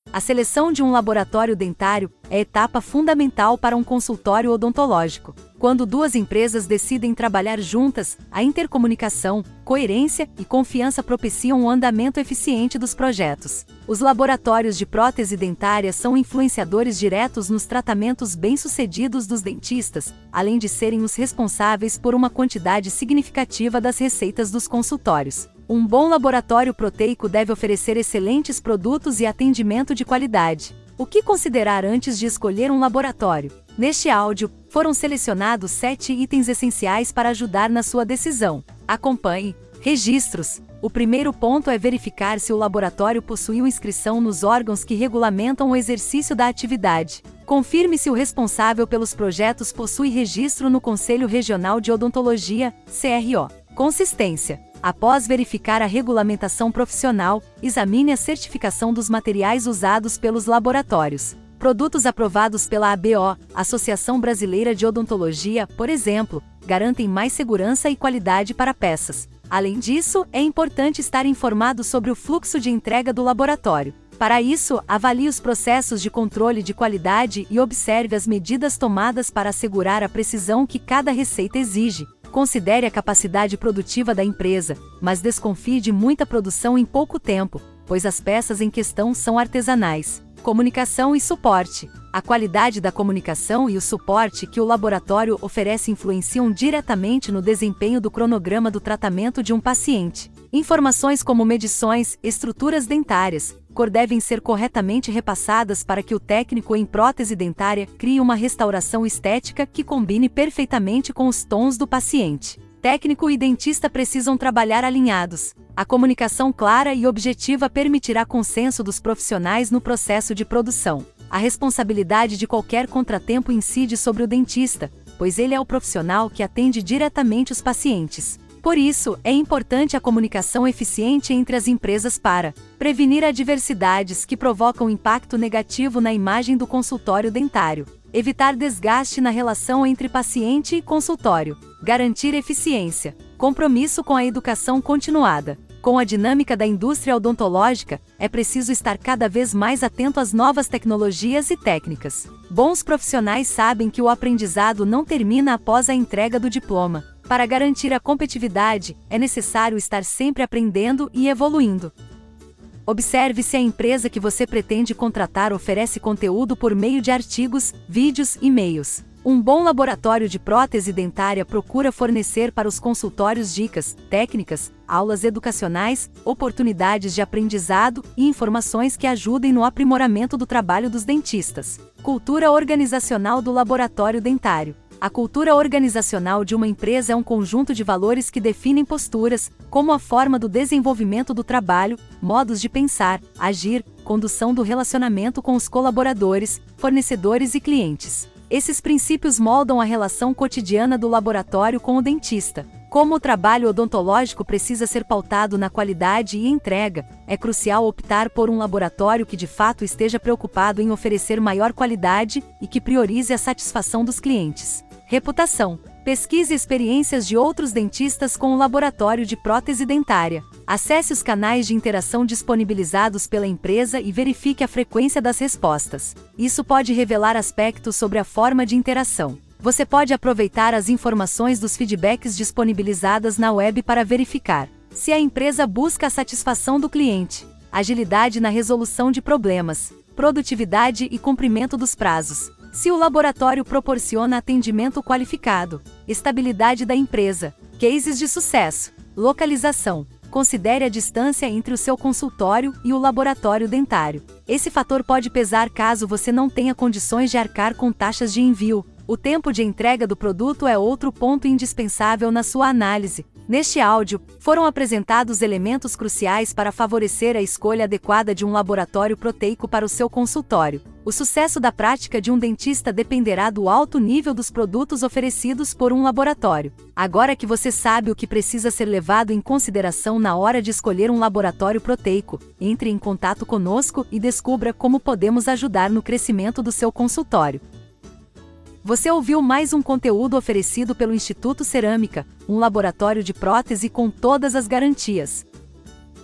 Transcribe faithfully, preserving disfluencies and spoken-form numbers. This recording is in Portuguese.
A seleção de um laboratório dentário é etapa fundamental para um consultório odontológico. Quando duas empresas decidem trabalhar juntas, a intercomunicação, coerência e confiança propiciam um andamento eficiente dos projetos. Os laboratórios de prótese dentária são influenciadores diretos nos tratamentos bem-sucedidos dos dentistas, além de serem os responsáveis por uma quantidade significativa das receitas dos consultórios. Um bom laboratório proteico deve oferecer excelentes produtos e atendimento de qualidade. O que considerar antes de escolher um laboratório? Neste áudio, foram selecionados sete itens essenciais para ajudar na sua decisão. Acompanhe. Registros. O primeiro ponto é verificar se o laboratório possui uma inscrição nos órgãos que regulamentam o exercício da atividade. Confirme se o responsável pelos projetos possui registro no Conselho Regional de Odontologia, C R O. Consistência. Após verificar a regulamentação profissional, examine a certificação dos materiais usados pelos laboratórios. Produtos aprovados pela A B O, Associação Brasileira de Odontologia, por exemplo, garantem mais segurança e qualidade para peças. Além disso, é importante estar informado sobre o fluxo de entrega do laboratório. Para isso, avalie os processos de controle de qualidade e observe as medidas tomadas para assegurar a precisão que cada receita exige. Considere a capacidade produtiva da empresa, mas desconfie de muita produção em pouco tempo, pois as peças em questão são artesanais. Comunicação e suporte. A qualidade da comunicação e o suporte que o laboratório oferece influenciam diretamente no desempenho do cronograma do tratamento de um paciente. Informações como medições, estruturas dentárias, cor devem ser corretamente repassadas para que o técnico em prótese dentária crie uma restauração estética que combine perfeitamente com os tons do paciente. Técnico e dentista precisam trabalhar alinhados. A comunicação clara e objetiva permitirá consenso dos profissionais no processo de produção. A responsabilidade de qualquer contratempo incide sobre o dentista, pois ele é o profissional que atende diretamente os pacientes. Por isso, é importante a comunicação eficiente entre as empresas para prevenir adversidades que provocam impacto negativo na imagem do consultório dentário, evitar desgaste na relação entre paciente e consultório, garantir eficiência, compromisso com a educação continuada. Com a dinâmica da indústria odontológica, é preciso estar cada vez mais atento às novas tecnologias e técnicas. Bons profissionais sabem que o aprendizado não termina após a entrega do diploma. Para garantir a competitividade, é necessário estar sempre aprendendo e evoluindo. Observe se a empresa que você pretende contratar oferece conteúdo por meio de artigos, vídeos e e-mails. Um bom laboratório de prótese dentária procura fornecer para os consultórios dicas, técnicas, aulas educacionais, oportunidades de aprendizado e informações que ajudem no aprimoramento do trabalho dos dentistas. Cultura organizacional do laboratório dentário. A cultura organizacional de uma empresa é um conjunto de valores que definem posturas, como a forma do desenvolvimento do trabalho, modos de pensar, agir, condução do relacionamento com os colaboradores, fornecedores e clientes. Esses princípios moldam a relação cotidiana do laboratório com o dentista. Como o trabalho odontológico precisa ser pautado na qualidade e entrega, é crucial optar por um laboratório que de fato esteja preocupado em oferecer maior qualidade e que priorize a satisfação dos clientes. Reputação. Pesquise experiências de outros dentistas com o laboratório de prótese dentária. Acesse os canais de interação disponibilizados pela empresa e verifique a frequência das respostas. Isso pode revelar aspectos sobre a forma de interação. Você pode aproveitar as informações dos feedbacks disponibilizadas na web para verificar se a empresa busca a satisfação do cliente, agilidade na resolução de problemas, produtividade e cumprimento dos prazos. Se o laboratório proporciona atendimento qualificado, estabilidade da empresa, cases de sucesso, localização. Considere a distância entre o seu consultório e o laboratório dentário. Esse fator pode pesar caso você não tenha condições de arcar com taxas de envio. O tempo de entrega do produto é outro ponto indispensável na sua análise. Neste áudio, foram apresentados elementos cruciais para favorecer a escolha adequada de um laboratório proteico para o seu consultório. O sucesso da prática de um dentista dependerá do alto nível dos produtos oferecidos por um laboratório. Agora que você sabe o que precisa ser levado em consideração na hora de escolher um laboratório proteico, entre em contato conosco e descubra como podemos ajudar no crescimento do seu consultório. Você ouviu mais um conteúdo oferecido pelo Instituto Cerâmica, um laboratório de prótese com todas as garantias.